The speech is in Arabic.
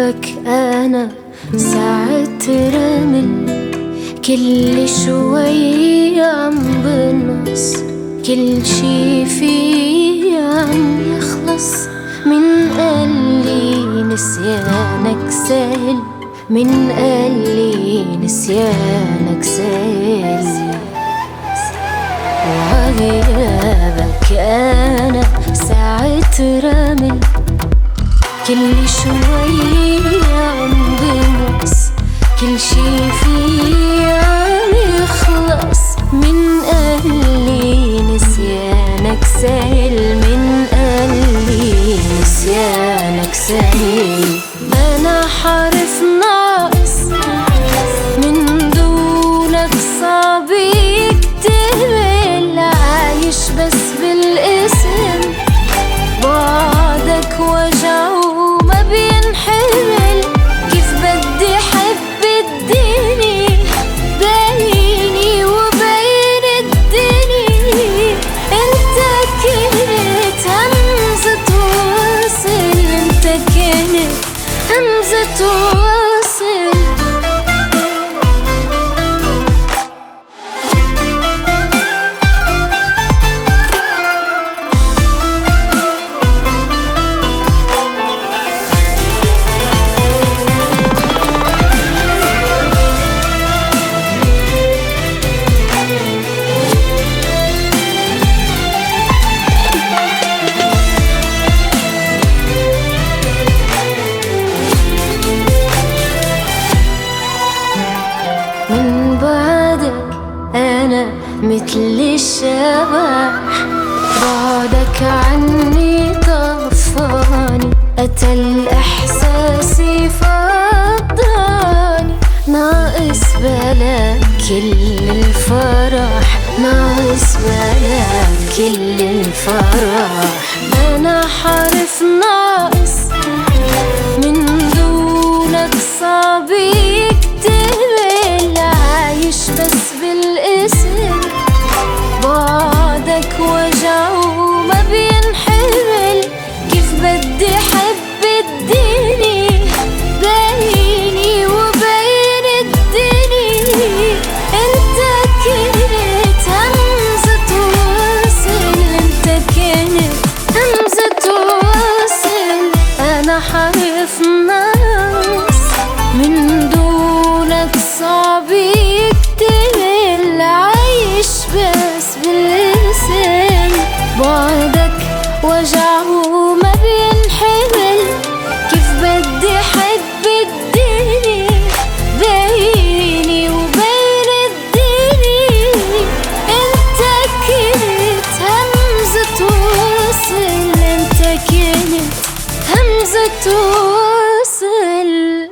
غيابك أنا ساعة رمل، كل شوية عم بنقص، كل شي فيي عم يخلص. من قالي نسيانك سهل، من قالي نسيانك سهل. وغيابك أنا ساعة رمل، كل شوية عم بنقص، كل شي فيي عم يخلص. من قالي نسيانك سهل، من قالي نسيانك سهل. أنا حرف ناقص من دونك، صعب يكتمل، عايش بس بالاسم، بعدك وجع وما بينحمل. كيف بدي حب الدنيا بيني وبين الدنيا؟ انت كنت همزة وصل، انت كنت همزة وصل. من بعدك أنا مثل الشبح، بعدك عني طفاني، قتل إحساسي فضاني. ناقص بلاك كل الفرح، ناقص بلاك كل الفرح. أنا حرف ناقص من دونك، صعب يكتمل، عايش بس بالاسم، بعدك وجع وما بينحمل. كيف بدي حب الدنيا بيني وبين الدنيا؟ انت كنت همزة وصل، انت كنت همزة وصل. انا حرف ناقص من دونك، صعب يكتمل، عايش بس بالاسم، بعدك وجع وما بينحمل. كيف بدي حب الدنيا بيني وبين الدنيا؟ انت كنت همزة وصل، انت كنت همزة وصل.